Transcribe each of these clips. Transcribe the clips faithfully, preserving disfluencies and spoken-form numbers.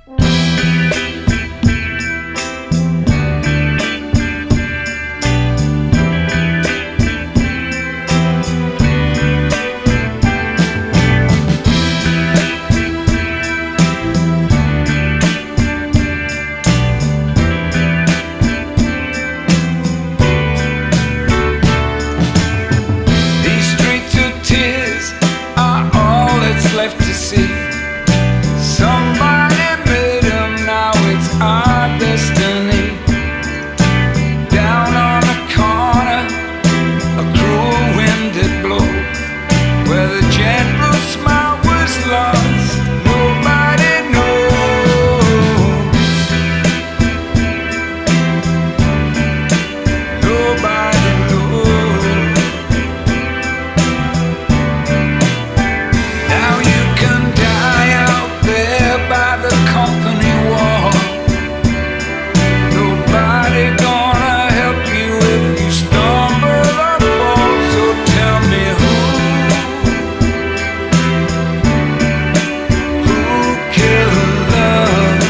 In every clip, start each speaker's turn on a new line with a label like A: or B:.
A: Left to see. Somebody made them, now it's our destiny. Down on the corner, a cruel wind did blow, where the gentle smile was lost. Nobody knows. Nobody knows. Now you can die out there by the company wall. Nobody gonna help you if you stumble or fall. So tell me who, who killed love?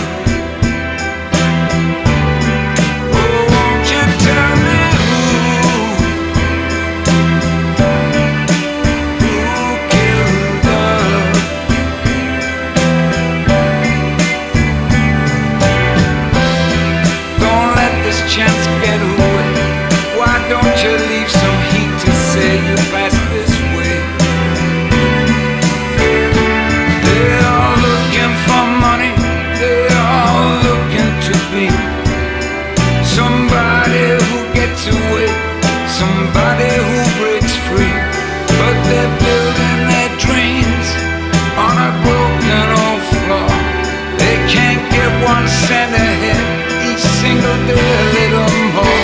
A: Oh, won't you tell me who, who killed love? Don't let this chance get away. Why don't you leave some heat to say you passed this way? They're all looking for money, they're all looking to be somebody who gets away, somebody who breaks free. But they're building their dreams on a broken old floor. They can't get one cent ahead, each single day a little more.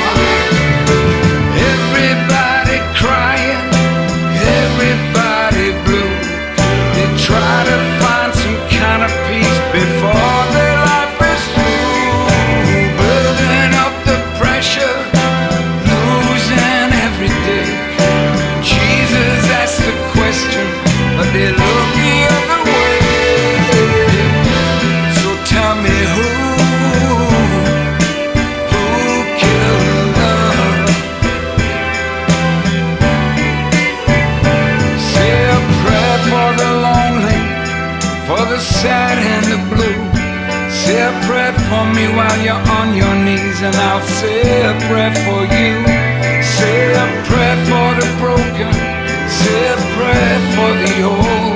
A: Everybody crying, everybody blue. They try to find some kind of peace before their life is through. Building up the pressure, losing every day. Jesus asked the question, but they look the other way. So tell me who, who killed love? Say a prayer for the lonely, for the sad and the blue. Say a prayer for me while you're on your knees, and I'll say a prayer for you. Say a prayer for the broken, say a prayer for the old.